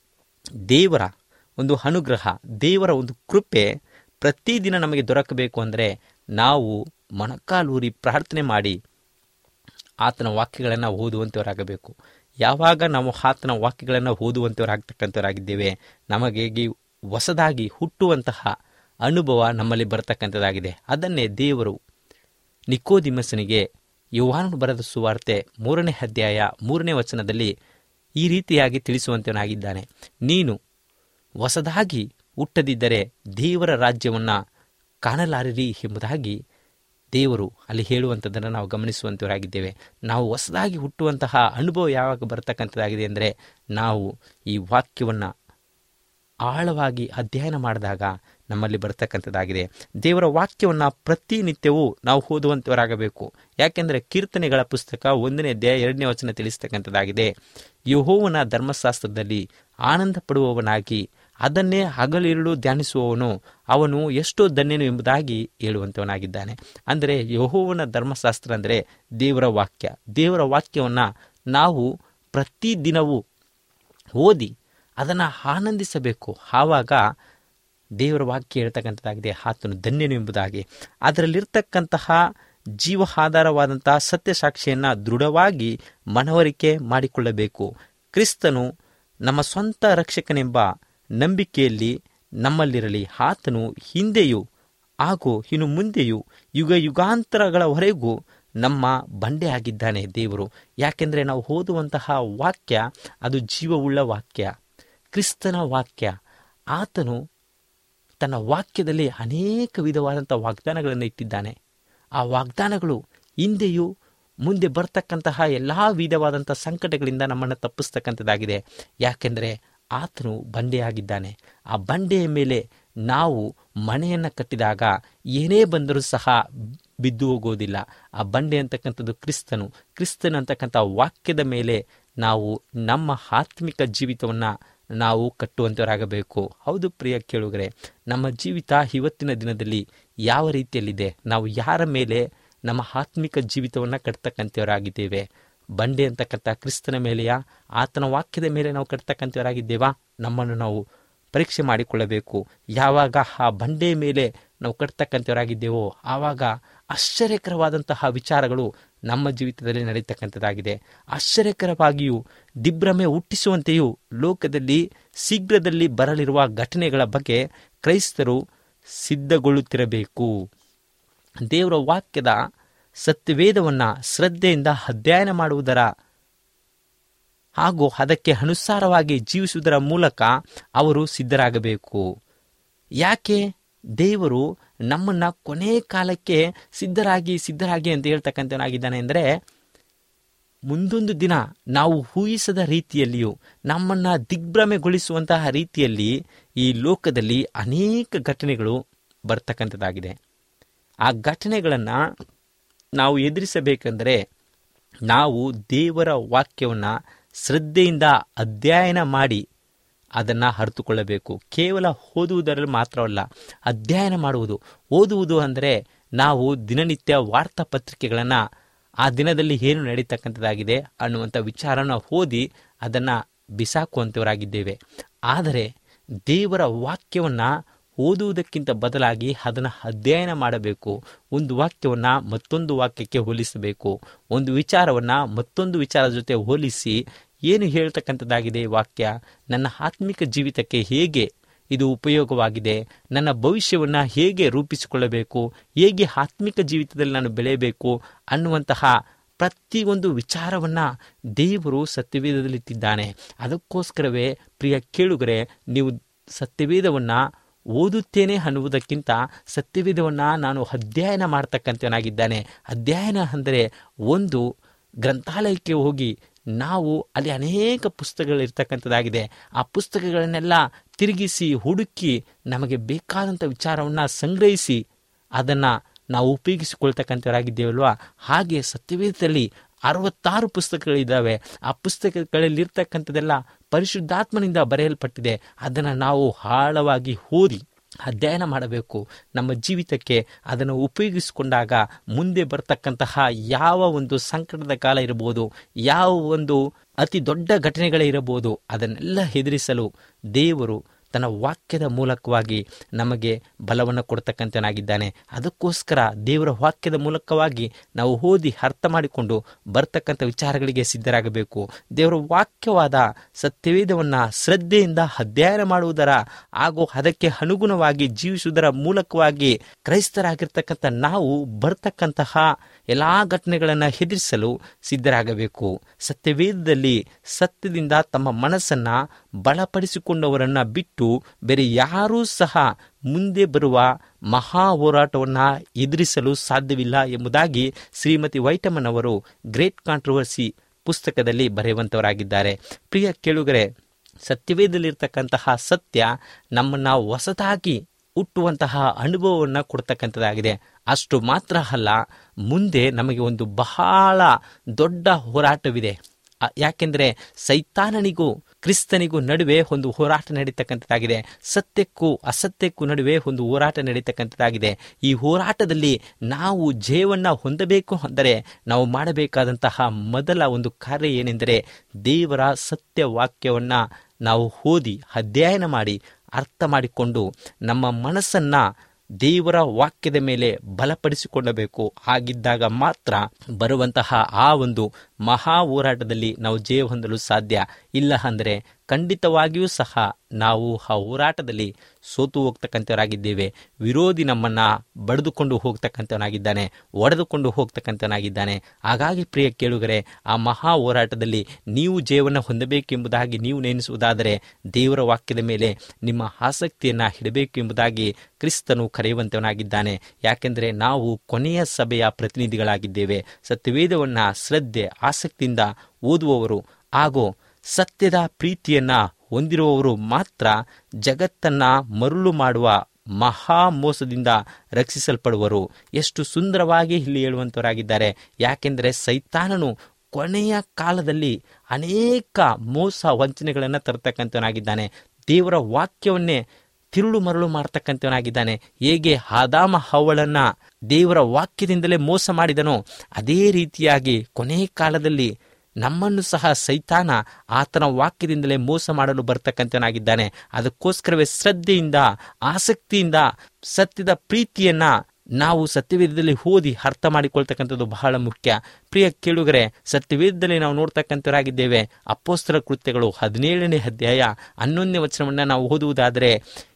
ದೇವರ ಒಂದು ಅನುಗ್ರಹ, ದೇವರ ಒಂದು ಕೃಪೆ ಪ್ರತಿದಿನ ನಮಗೆ ದೊರಕಬೇಕು ಅಂದರೆ ನಾವು ಮೊಣಕಾಲೂರಿ ಪ್ರಾರ್ಥನೆ ಮಾಡಿ ಆತನ ವಾಕ್ಯಗಳನ್ನು ಓದುವಂಥವರಾಗಬೇಕು. ಯಾವಾಗ ನಾವು ಆತನ ವಾಕ್ಯಗಳನ್ನು ಓದುವಂಥವರಾಗ್ತಕ್ಕಂಥವರಾಗಿದ್ದೇವೆ ನಮಗೆ ಹೊಸದಾಗಿ ಹುಟ್ಟುವಂತಹ ಅನುಭವ ನಮ್ಮಲ್ಲಿ ಬರತಕ್ಕಂಥದ್ದಾಗಿದೆ. ಅದನ್ನೇ ದೇವರು ನಿಕೋದಿಮಸನಿಗೆ ಯೋಹಾನನು ಬರೆದ ಸುವಾರ್ತೆ ಮೂರನೇ ಅಧ್ಯಾಯ ಮೂರನೇ ವಚನದಲ್ಲಿ ಈ ರೀತಿಯಾಗಿ ತಿಳಿಸುವಂತನಾಗಿದ್ದಾನೆ. ನೀನು ಹೊಸದಾಗಿ ಹುಟ್ಟದಿದ್ದರೆ ದೇವರ ರಾಜ್ಯವನ್ನು ಕಾಣಲಾರಿರಿ ಎಂಬುದಾಗಿ ದೇವರು ಅಲ್ಲಿ ಹೇಳುವಂಥದ್ದನ್ನು ನಾವು ಗಮನಿಸುವಂಥವರಾಗಿದ್ದೇವೆ. ನಾವು ಹೊಸದಾಗಿ ಹುಟ್ಟುವಂತಹ ಅನುಭವ ಯಾವಾಗ ಬರತಕ್ಕಂಥದ್ದಾಗಿದೆ ಅಂದರೆ ನಾವು ಈ ವಾಕ್ಯವನ್ನು ಆಳವಾಗಿ ಅಧ್ಯಯನ ಮಾಡಿದಾಗ ನಮ್ಮಲ್ಲಿ ಬರ್ತಕ್ಕಂಥದ್ದಾಗಿದೆ. ದೇವರ ವಾಕ್ಯವನ್ನು ಪ್ರತಿನಿತ್ಯವೂ ನಾವು ಓದುವಂಥವರಾಗಬೇಕು. ಯಾಕೆಂದರೆ ಕೀರ್ತನೆಗಳ ಪುಸ್ತಕ ಒಂದನೇ ಅಧ್ಯಾಯ ಎರಡನೇ ವಚನ ತಿಳಿಸ್ತಕ್ಕಂಥದ್ದಾಗಿದೆ. ಯೆಹೋವನ ಧರ್ಮಶಾಸ್ತ್ರದಲ್ಲಿ ಆನಂದ ಪಡುವವನಾಗಿ ಅದನ್ನೇ ಹಗಲಿರುಳು ಧ್ಯಾನಿಸುವವನು ಅವನು ಎಷ್ಟೋ ಧನ್ಯನು ಎಂಬುದಾಗಿ ಹೇಳುವಂಥವನಾಗಿದ್ದಾನೆ. ಅಂದರೆ ಯೆಹೋವನ ಧರ್ಮಶಾಸ್ತ್ರ ಅಂದರೆ ದೇವರ ವಾಕ್ಯ. ದೇವರ ವಾಕ್ಯವನ್ನು ನಾವು ಪ್ರತಿದಿನವೂ ಓದಿ ಅದನ್ನು ಆನಂದಿಸಬೇಕು. ಆವಾಗ ದೇವರ ವಾಕ್ಯ ಹೇಳ್ತಕ್ಕಂಥದ್ದಾಗಿದೆ, ಆತನು ಧನ್ಯನು ಎಂಬುದಾಗಿ. ಅದರಲ್ಲಿರ್ತಕ್ಕಂತಹ ಜೀವ ಆಧಾರವಾದಂತಹ ಸತ್ಯಸಾಕ್ಷಿಯನ್ನು ದೃಢವಾಗಿ ಮನವರಿಕೆ ಮಾಡಿಕೊಳ್ಳಬೇಕು. ಕ್ರಿಸ್ತನು ನಮ್ಮ ಸ್ವಂತ ರಕ್ಷಕನೆಂಬ ನಂಬಿಕೆಯಲ್ಲಿ ನಮ್ಮಲ್ಲಿರಲಿ. ಆತನು ಹಿಂದೆಯೂ ಹಾಗೂ ಇನ್ನು ಮುಂದೆಯೂ ಯುಗ ಯುಗಾಂತರಗಳವರೆಗೂ ನಮ್ಮ ಬಂಡೆ ಆಗಿದ್ದಾನೆ ದೇವರು. ಯಾಕೆಂದರೆ ನಾವು ಓದುವಂತಹ ವಾಕ್ಯ ಅದು ಜೀವವುಳ್ಳ ವಾಕ್ಯ, ಕ್ರಿಸ್ತನ ವಾಕ್ಯ. ಆತನು ತನ್ನ ವಾಕ್ಯದಲ್ಲಿ ಅನೇಕ ವಿಧವಾದಂಥ ವಾಗ್ದಾನಗಳನ್ನು ಇಟ್ಟಿದ್ದಾನೆ. ಆ ವಾಗ್ದಾನಗಳು ಹಿಂದೆಯೂ ಮುಂದೆ ಬರ್ತಕ್ಕಂತಹ ಎಲ್ಲ ವಿಧವಾದಂಥ ಸಂಕಟಗಳಿಂದ ನಮ್ಮನ್ನು ತಪ್ಪಿಸ್ತಕ್ಕಂಥದ್ದಾಗಿದೆ. ಯಾಕೆಂದರೆ ಆತನು ಬಂಡೆಯಾಗಿದ್ದಾನೆ. ಆ ಬಂಡೆಯ ಮೇಲೆ ನಾವು ಮನೆಯನ್ನು ಕಟ್ಟಿದಾಗ ಏನೇ ಬಂದರೂ ಸಹ ಬಿದ್ದು ಹೋಗೋದಿಲ್ಲ. ಆ ಬಂಡೆ ಅಂತಕ್ಕಂಥದ್ದು ಕ್ರಿಸ್ತನು. ಕ್ರಿಸ್ತನು ಅಂತಕ್ಕಂಥ ವಾಕ್ಯದ ಮೇಲೆ ನಾವು ನಮ್ಮ ಆತ್ಮಿಕ ಜೀವಿತವನ್ನು ನಾವು ಕಟ್ಟುವಂಥವರಾಗಬೇಕು. ಹೌದು ಪ್ರಿಯ ಕೇಳುಗರೆ, ನಮ್ಮ ಜೀವಿತ ಇವತ್ತಿನ ದಿನದಲ್ಲಿ ಯಾವ ರೀತಿಯಲ್ಲಿದೆ? ನಾವು ಯಾರ ಮೇಲೆ ನಮ್ಮ ಆತ್ಮಿಕ ಜೀವಿತವನ್ನು ಕಟ್ತಕ್ಕಂಥವರಾಗಿದ್ದೇವೆ? ಬಂಡೆ ಅಂತಕ್ಕಂಥ ಕ್ರಿಸ್ತನ ಮೇಲೆಯಾ, ಆತನ ವಾಕ್ಯದ ಮೇಲೆ ನಾವು ಕಟ್ತಕ್ಕಂಥವರಾಗಿದ್ದೇವಾ? ನಮ್ಮನ್ನು ನಾವು ಪರೀಕ್ಷೆ ಮಾಡಿಕೊಳ್ಳಬೇಕು. ಯಾವಾಗ ಆ ಬಂಡೆಯ ಮೇಲೆ ನಾವು ಕಟ್ತಕ್ಕಂಥವರಾಗಿದ್ದೇವೋ ಆವಾಗ ಆಶ್ಚರ್ಯಕರವಾದಂತಹ ವಿಚಾರಗಳು ನಮ್ಮ ಜೀವಿತದಲ್ಲಿ ನಡೀತಕ್ಕಂಥದ್ದಾಗಿದೆ. ಆಶ್ಚರ್ಯಕರವಾಗಿಯೂ ದಿಗ್ಭ್ರಮೆ ಹುಟ್ಟಿಸುವಂತೆಯೂ ಲೋಕದಲ್ಲಿ ಶೀಘ್ರದಲ್ಲಿ ಬರಲಿರುವ ಘಟನೆಗಳ ಬಗ್ಗೆ ಕ್ರೈಸ್ತರು ಸಿದ್ಧಗೊಳ್ಳುತ್ತಿರಬೇಕು. ದೇವರ ವಾಕ್ಯದ ಸತ್ಯವೇದವನ್ನು ಶ್ರದ್ಧೆಯಿಂದ ಅಧ್ಯಯನ ಮಾಡುವುದರ ಹಾಗೂ ಅದಕ್ಕೆ ಅನುಸಾರವಾಗಿ ಜೀವಿಸುವುದರ ಮೂಲಕ ಅವರು ಸಿದ್ಧರಾಗಬೇಕು. ಯಾಕೆ ದೇವರು ನಮ್ಮನ್ನು ಕೊನೆ ಕಾಲಕ್ಕೆ ಸಿದ್ಧರಾಗಿ ಸಿದ್ಧರಾಗಿ ಅಂತ ಹೇಳ್ತಕ್ಕಂಥವನಾಗಿದ್ದಾನೆ ಅಂದರೆ, ಮುಂದೊಂದು ದಿನ ನಾವು ಊಹಿಸದ ರೀತಿಯಲ್ಲಿಯೂ ನಮ್ಮನ್ನು ದಿಗ್ಭ್ರಮೆಗೊಳಿಸುವಂತಹ ರೀತಿಯಲ್ಲಿ ಈ ಲೋಕದಲ್ಲಿ ಅನೇಕ ಘಟನೆಗಳು ಬರ್ತಕ್ಕಂಥದ್ದಾಗಿದೆ. ಆ ಘಟನೆಗಳನ್ನು ನಾವು ಎದುರಿಸಬೇಕೆಂದರೆ ನಾವು ದೇವರ ವಾಕ್ಯವನ್ನು ಶ್ರದ್ಧೆಯಿಂದ ಅಧ್ಯಯನ ಮಾಡಿ ಅದನ್ನು ಅರಿತುಕೊಳ್ಳಬೇಕು. ಕೇವಲ ಓದುವುದರಲ್ಲಿ ಮಾತ್ರವಲ್ಲ, ಅಧ್ಯಯನ ಮಾಡುವುದು. ಓದುವುದು ಅಂದರೆ ನಾವು ದಿನನಿತ್ಯ ವಾರ್ತಾಪತ್ರಿಕೆಗಳನ್ನು ಆ ದಿನದಲ್ಲಿ ಏನು ನಡೀತಕ್ಕಂಥದ್ದಾಗಿದೆ ಅನ್ನುವಂಥ ವಿಚಾರನ ಓದಿ ಅದನ್ನು ಬಿಸಾಕುವಂಥವರಾಗಿದ್ದೇವೆ. ಆದರೆ ದೇವರ ವಾಕ್ಯವನ್ನು ಓದುವುದಕ್ಕಿಂತ ಬದಲಾಗಿ ಅದನ್ನು ಅಧ್ಯಯನ ಮಾಡಬೇಕು. ಒಂದು ವಾಕ್ಯವನ್ನು ಮತ್ತೊಂದು ವಾಕ್ಯಕ್ಕೆ ಹೋಲಿಸಬೇಕು. ಒಂದು ವಿಚಾರವನ್ನು ಮತ್ತೊಂದು ವಿಚಾರದ ಜೊತೆ ಹೋಲಿಸಿ ಏನು ಹೇಳ್ತಕ್ಕಂಥದ್ದಾಗಿದೆ ಈ ವಾಕ್ಯ, ನನ್ನ ಆತ್ಮಿಕ ಜೀವಿತಕ್ಕೆ ಹೇಗೆ ಇದು ಉಪಯೋಗವಾಗಿದೆ, ನನ್ನ ಭವಿಷ್ಯವನ್ನು ಹೇಗೆ ರೂಪಿಸಿಕೊಳ್ಳಬೇಕು, ಹೇಗೆ ಆತ್ಮಿಕ ಜೀವಿತದಲ್ಲಿ ನಾನು ಬೆಳೆಯಬೇಕು ಅನ್ನುವಂತಹ ಪ್ರತಿಯೊಂದು ವಿಚಾರವನ್ನು ದೇವರು ಸತ್ಯವೇದದಲ್ಲಿಟ್ಟಿದ್ದಾನೆ. ಅದಕ್ಕೋಸ್ಕರವೇ ಪ್ರಿಯ ಕೇಳುಗರೆ, ನೀವು ಸತ್ಯವೇದವನ್ನು ಓದುತ್ತೇನೆ ಅನ್ನುವುದಕ್ಕಿಂತ ಸತ್ಯವೇದವನ್ನು ನಾನು ಅಧ್ಯಯನ ಮಾಡ್ತಕ್ಕಂಥವನಾಗಿದ್ದಾನೆ. ಅಧ್ಯಯನ ಅಂದರೆ ಒಂದು ಗ್ರಂಥಾಲಯಕ್ಕೆ ಹೋಗಿ ನಾವು ಅಲ್ಲಿ ಅನೇಕ ಪುಸ್ತಕಗಳಿರ್ತಕ್ಕಂಥದ್ದಾಗಿದೆ. ಆ ಪುಸ್ತಕಗಳನ್ನೆಲ್ಲ ತಿರುಗಿಸಿ ಹುಡುಕಿ ನಮಗೆ ಬೇಕಾದಂಥ ವಿಚಾರವನ್ನು ಸಂಗ್ರಹಿಸಿ ಅದನ್ನು ನಾವು ಉಪಯೋಗಿಸಿಕೊಳ್ತಕ್ಕಂಥವರಾಗಿದ್ದೇವಲ್ವ. ಹಾಗೆ ಸತ್ಯವೇದದಲ್ಲಿ ಅರವತ್ತಾರು ಪುಸ್ತಕಗಳಿದ್ದಾವೆ. ಆ ಪುಸ್ತಕಗಳಲ್ಲಿರ್ತಕ್ಕಂಥದ್ದೆಲ್ಲ ಪರಿಶುದ್ಧಾತ್ಮನಿಂದ ಬರೆಯಲ್ಪಟ್ಟಿದೆ. ಅದನ್ನು ನಾವು ಆಳವಾಗಿ ಓದಿ ಅಧ್ಯಯನ ಮಾಡಬೇಕು. ನಮ್ಮ ಜೀವಿತಕ್ಕೆ ಅದನ್ನು ಉಪಯೋಗಿಸಿಕೊಂಡಾಗ ಮುಂದೆ ಬರ್ತಕ್ಕಂತಹ ಯಾವ ಒಂದು ಸಂಕಟದ ಕಾಲ ಇರಬಹುದು, ಯಾವ ಒಂದು ಅತಿ ದೊಡ್ಡ ಘಟನೆಗಳೇ ಇರಬಹುದು, ಅದನ್ನೆಲ್ಲ ಎದುರಿಸಲು ದೇವರು ತನ್ನ ವಾಕ್ಯದ ಮೂಲಕವಾಗಿ ನಮಗೆ ಬಲವನ್ನು ಕೊಡ್ತಕ್ಕಂಥನಾಗಿದ್ದಾನೆ. ಅದಕ್ಕೋಸ್ಕರ ದೇವರ ವಾಕ್ಯದ ಮೂಲಕವಾಗಿ ನಾವು ಓದಿ ಅರ್ಥ ಮಾಡಿಕೊಂಡು ಬರ್ತಕ್ಕಂಥ ವಿಚಾರಗಳಿಗೆ ಸಿದ್ಧರಾಗಬೇಕು. ದೇವರ ವಾಕ್ಯವಾದ ಸತ್ಯವೇದವನ್ನು ಶ್ರದ್ಧೆಯಿಂದ ಅಧ್ಯಯನ ಮಾಡುವುದರ ಹಾಗೂ ಅದಕ್ಕೆ ಅನುಗುಣವಾಗಿ ಜೀವಿಸುವುದರ ಮೂಲಕವಾಗಿ ಕ್ರೈಸ್ತರಾಗಿರ್ತಕ್ಕಂಥ ನಾವು ಬರ್ತಕ್ಕಂತಹ ಎಲ್ಲ ಘಟನೆಗಳನ್ನು ಎದುರಿಸಲು ಸಿದ್ಧರಾಗಬೇಕು. ಸತ್ಯವೇದದಲ್ಲಿ ಸತ್ಯದಿಂದ ತಮ್ಮ ಮನಸ್ಸನ್ನು ಬಲಪಡಿಸಿಕೊಂಡವರನ್ನು ಬಿಟ್ಟು ಬೇರೆ ಯಾರೂ ಸಹ ಮುಂದೆ ಬರುವ ಮಹಾ ಹೋರಾಟವನ್ನು ಎದುರಿಸಲು ಸಾಧ್ಯವಿಲ್ಲ ಎಂಬುದಾಗಿ ಶ್ರೀಮತಿ ವೈಟಮನ್ ಅವರು ಗ್ರೇಟ್ ಕಾಂಟ್ರವರ್ಸಿ ಪುಸ್ತಕದಲ್ಲಿ ಬರೆಯುವಂತವರಾಗಿದ್ದಾರೆ. ಪ್ರಿಯ ಕೇಳುಗರೆ, ಸತ್ಯವೇದದಲ್ಲಿರ್ತಕ್ಕಂತಹ ಸತ್ಯ ನಮ್ಮನ್ನು ಹೊಸದಾಗಿ ಹುಟ್ಟುವಂತಹ ಅನುಭವವನ್ನು ಕೊಡ್ತಕ್ಕಂಥದ್ದಾಗಿದೆ. ಅಷ್ಟು ಮಾತ್ರ ಅಲ್ಲ, ಮುಂದೆ ನಮಗೆ ಒಂದು ಬಹಳ ದೊಡ್ಡ ಹೋರಾಟವಿದೆ. ಯಾಕೆಂದರೆ ಸೈತಾನನಿಗೂ ಕ್ರಿಸ್ತನಿಗೂ ನಡುವೆ ಒಂದು ಹೋರಾಟ ನಡೀತಕ್ಕಂಥದ್ದಾಗಿದೆ. ಸತ್ಯಕ್ಕೂ ಅಸತ್ಯಕ್ಕೂ ನಡುವೆ ಒಂದು ಹೋರಾಟ ನಡೀತಕ್ಕಂಥದ್ದಾಗಿದೆ. ಈ ಹೋರಾಟದಲ್ಲಿ ನಾವು ಜಯವನ್ನು ಹೊಂದಬೇಕು ಅಂದರೆ ನಾವು ಮಾಡಬೇಕಾದಂತಹ ಮೊದಲ ಒಂದು ಕಾರ್ಯ ಏನೆಂದರೆ ದೇವರ ಸತ್ಯ ವಾಕ್ಯವನ್ನು ನಾವು ಓದಿ ಅಧ್ಯಯನ ಮಾಡಿ ಅರ್ಥ ಮಾಡಿಕೊಂಡು ನಮ್ಮ ಮನಸ್ಸನ್ನು ದೇವರ ವಾಕ್ಯದ ಮೇಲೆ ಬಲಪಡಿಸಿಕೊಳ್ಳಬೇಕು. ಹಾಗಿದ್ದಾಗ ಮಾತ್ರ ಬರುವಂತಹ ಆ ಒಂದು ಮಹಾ ಹೋರಾಟದಲ್ಲಿ ನಾವು ಜಯ ಹೊಂದಲು ಸಾಧ್ಯ. ಇಲ್ಲ ಅಂದರೆ ಖಂಡಿತವಾಗಿಯೂ ಸಹ ನಾವು ಆ ಹೋರಾಟದಲ್ಲಿ ಸೋತು ಹೋಗ್ತಕ್ಕಂಥವರಾಗಿದ್ದೇವೆ. ವಿರೋಧಿ ನಮ್ಮನ್ನು ಬಡಿದುಕೊಂಡು ಹೋಗ್ತಕ್ಕಂಥವನಾಗಿದ್ದಾನೆ, ಒಡೆದುಕೊಂಡು ಹೋಗ್ತಕ್ಕಂಥವನಾಗಿದ್ದಾನೆ. ಹಾಗಾಗಿ ಪ್ರಿಯ ಕೇಳುಗರೆ, ಆ ಮಹಾ ಹೋರಾಟದಲ್ಲಿ ನೀವು ಜಯವನ್ನು ಹೊಂದಬೇಕೆಂಬುದಾಗಿ ನೀವು ನೆನೆಸುವುದಾದರೆ ದೇವರ ವಾಕ್ಯದ ಮೇಲೆ ನಿಮ್ಮ ಆಸಕ್ತಿಯನ್ನು ಇಡಬೇಕು ಎಂಬುದಾಗಿ ಕ್ರಿಸ್ತನು ಕರೆಯುವಂತವನಾಗಿದ್ದಾನೆ. ಯಾಕೆಂದರೆ ನಾವು ಕೊನೆಯ ಸಭೆಯ ಪ್ರತಿನಿಧಿಗಳಾಗಿದ್ದೇವೆ. ಸತ್ಯವೇದವನ್ನು ಶ್ರದ್ಧೆ ಆಸಕ್ತಿಯಿಂದ ಓದುವವರು ಹಾಗೂ ಸತ್ಯದ ಪ್ರೀತಿಯನ್ನ ಹೊಂದಿರುವವರು ಮಾತ್ರ ಜಗತ್ತನ್ನ ಮರುಳು ಮಾಡುವ ಮಹಾ ಮೋಸದಿಂದ ರಕ್ಷಿಸಲ್ಪಡುವರು. ಎಷ್ಟು ಸುಂದರವಾಗಿ ಇಲ್ಲಿ ಹೇಳುವಂತವರಾಗಿದ್ದಾರೆ. ಯಾಕೆಂದರೆ ಸೈತಾನನು ಕೊನೆಯ ಕಾಲದಲ್ಲಿ ಅನೇಕ ಮೋಸ ವಂಚನೆಗಳನ್ನು ತರತಕ್ಕಂಥವನಾಗಿದ್ದಾನೆ. ದೇವರ ವಾಕ್ಯವನ್ನೇ ತಿರುಳು ಮರಳು ಮಾಡ್ತಕ್ಕಂಥವನಾಗಿದ್ದಾನೆ. ಹೇಗೆ ಆದಾಮ ಹವ್ವಳನ್ನ ದೇವರ ವಾಕ್ಯದಿಂದಲೇ ಮೋಸ ಮಾಡಿದನೋ ಅದೇ ರೀತಿಯಾಗಿ ಕೊನೆಯ ಕಾಲದಲ್ಲಿ ನಮ್ಮನ್ನು ಸಹ ಸೈತಾನ ಆತನ ವಾಕ್ಯದಿಂದಲೇ ಮೋಸ ಮಾಡಲು ಬರ್ತಕ್ಕಂಥವನಾಗಿದ್ದಾನೆ. ಅದಕ್ಕೋಸ್ಕರವೇ ಶ್ರದ್ಧೆಯಿಂದ ಆಸಕ್ತಿಯಿಂದ ಸತ್ಯದ ಪ್ರೀತಿಯನ್ನ ನಾವು ಸತ್ಯವೇದದಲ್ಲಿ ಓದಿ ಅರ್ಥ ಮಾಡಿಕೊಳ್ತಕ್ಕಂಥದ್ದು ಬಹಳ ಮುಖ್ಯ. ಪ್ರಿಯ ಕೇಳುಗರೆ, ಸತ್ಯವೇದದಲ್ಲಿ ನಾವು ನೋಡ್ತಕ್ಕಂಥವರಾಗಿದ್ದೇವೆ. ಅಪೊಸ್ತಲರ ಕೃತ್ಯಗಳು ಹದಿನೇಳನೇ ಅಧ್ಯಾಯ ಹನ್ನೊಂದನೇ ವಚನವನ್ನು ನಾವು ಓದುವುದಾದರೆ,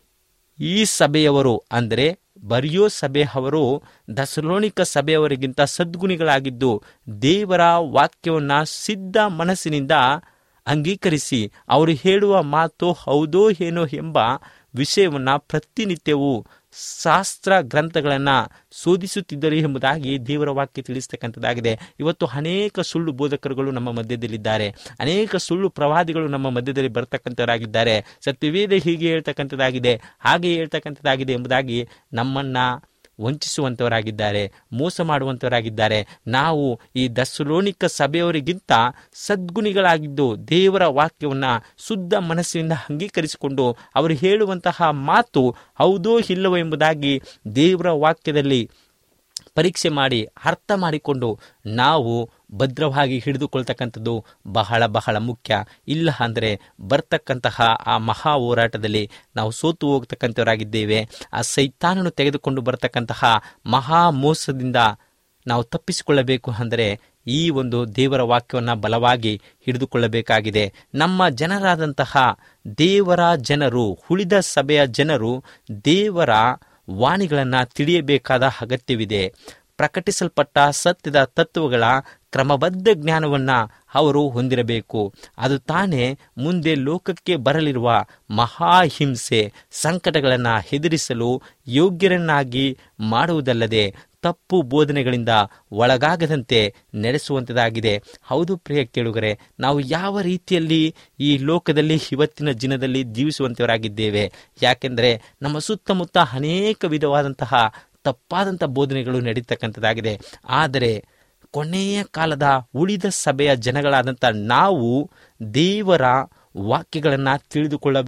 ಈ ಸಭೆಯವರು ಅಂದರೆ ಬರಿಯೋ ಸಭೆಯವರು ದಸಲೋನಿಕ ಸಭೆಯವರಿಗಿಂತ ಸದ್ಗುಣಿಗಳಾಗಿದ್ದು ದೇವರ ವಾಕ್ಯವನ್ನು ಸಿದ್ಧ ಮನಸ್ಸಿನಿಂದ ಅಂಗೀಕರಿಸಿ ಅವರು ಹೇಳುವ ಮಾತು ಹೌದೋ ಏನೋ ಎಂಬ ವಿಷಯವನ್ನು ಪ್ರತಿನಿತ್ಯವೂ ಶಾಸ್ತ್ರ ಗ್ರಂಥಗಳನ್ನು ಶೋಧಿಸುತ್ತಿದ್ದರು ಎಂಬುದಾಗಿ ದೇವರ ವಾಕ್ಯ ತಿಳಿಸ್ತಕ್ಕಂಥದ್ದಾಗಿದೆ. ಇವತ್ತು ಅನೇಕ ಸುಳ್ಳು ಬೋಧಕರುಗಳು ನಮ್ಮ ಮಧ್ಯದಲ್ಲಿದ್ದಾರೆ. ಅನೇಕ ಸುಳ್ಳು ಪ್ರವಾದಿಗಳು ನಮ್ಮ ಮಧ್ಯದಲ್ಲಿ ಬರ್ತಕ್ಕಂಥವರಾಗಿದ್ದಾರೆ. ಸತ್ಯವೇದ ಹೀಗೆ ಹೇಳ್ತಕ್ಕಂಥದ್ದಾಗಿದೆ, ಹಾಗೆ ಹೇಳ್ತಕ್ಕಂಥದ್ದಾಗಿದೆ ಎಂಬುದಾಗಿ ನಮ್ಮನ್ನು ವಂಚಿಸುವಂಥವರಾಗಿದ್ದಾರೆ, ಮೋಸ ಮಾಡುವಂಥವರಾಗಿದ್ದಾರೆ. ನಾವು ಈ ದಸಲೋನಿಕ ಸಭೆಯವರಿಗಿಂತ ಸದ್ಗುಣಿಗಳಾಗಿದ್ದು ದೇವರ ವಾಕ್ಯವನ್ನು ಶುದ್ಧ ಮನಸ್ಸಿನಿಂದ ಅಂಗೀಕರಿಸಿಕೊಂಡು ಅವರು ಹೇಳುವಂತಹ ಮಾತು ಹೌದೋ ಇಲ್ಲವೋ ಎಂಬುದಾಗಿ ದೇವರ ವಾಕ್ಯದಲ್ಲಿ ಪರೀಕ್ಷೆ ಮಾಡಿ ಅರ್ಥ ಮಾಡಿಕೊಂಡು ನಾವು ಭದ್ರವಾಗಿ ಹಿಡಿದುಕೊಳ್ತಕ್ಕಂಥದ್ದು ಬಹಳ ಬಹಳ ಮುಖ್ಯ. ಇಲ್ಲ ಅಂದರೆ ಬರ್ತಕ್ಕಂತಹ ಆ ಮಹಾ ಹೋರಾಟದಲ್ಲಿ ನಾವು ಸೋತು ಹೋಗ್ತಕ್ಕಂಥವರಾಗಿದ್ದೇವೆ. ಆ ಸೈತಾನನು ತೆಗೆದುಕೊಂಡು ಬರ್ತಕ್ಕಂತಹ ಮಹಾ ಮೋಸದಿಂದ ನಾವು ತಪ್ಪಿಸಿಕೊಳ್ಳಬೇಕು ಅಂದರೆ ಈ ಒಂದು ದೇವರ ವಾಕ್ಯವನ್ನು ಬಲವಾಗಿ ಹಿಡಿದುಕೊಳ್ಳಬೇಕಾಗಿದೆ. ನಮ್ಮ ಜನರಾದಂತಹ ದೇವರ ಜನರು, ಉಳಿದ ಸಭೆಯ ಜನರು ದೇವರ ವಾಣಿಗಳನ್ನು ತಿಳಿಯಬೇಕಾದ ಅಗತ್ಯವಿದೆ. ಪ್ರಕಟಿಸಲ್ಪಟ್ಟ ಸತ್ಯದ ತತ್ವಗಳ ಕ್ರಮಬದ್ಧ ಜ್ಞಾನವನ್ನು ಅವರು ಹೊಂದಿರಬೇಕು. ಅದು ತಾನೇ ಮುಂದೆ ಲೋಕಕ್ಕೆ ಬರಲಿರುವ ಮಹಾಹಿಂಸೆ ಸಂಕಟಗಳನ್ನು ಎದುರಿಸಲು ಯೋಗ್ಯರನ್ನಾಗಿ ಮಾಡುವುದಲ್ಲದೆ ತಪ್ಪು ಬೋಧನೆಗಳಿಂದ ಒಳಗಾಗದಂತೆ ನಡೆಸುವಂಥದ್ದಾಗಿದೆ. ಹೌದು ಪ್ರಿಯ ಕೇಳುಗರೆ, ನಾವು ಯಾವ ರೀತಿಯಲ್ಲಿ ಈ ಲೋಕದಲ್ಲಿ ಇವತ್ತಿನ ದಿನದಲ್ಲಿ ಜೀವಿಸುವಂಥವರಾಗಿದ್ದೇವೆ. ಯಾಕೆಂದರೆ ನಮ್ಮ ಸುತ್ತಮುತ್ತ ಅನೇಕ ವಿಧವಾದಂತಹ ತಪ್ಪಾದಂಥ ಬೋಧನೆಗಳು ನಡೀತಕ್ಕಂಥದ್ದಾಗಿದೆ. ಆದರೆ ಕೊನೆಯ ಕಾಲದ ಉಳಿದ ಸಭೆಯ ಜನಗಳಾದಂಥ ನಾವು ದೇವರ ವಾಕ್ಯಗಳನ್ನು ತಿಳಿದುಕೊಳ್ಳಬ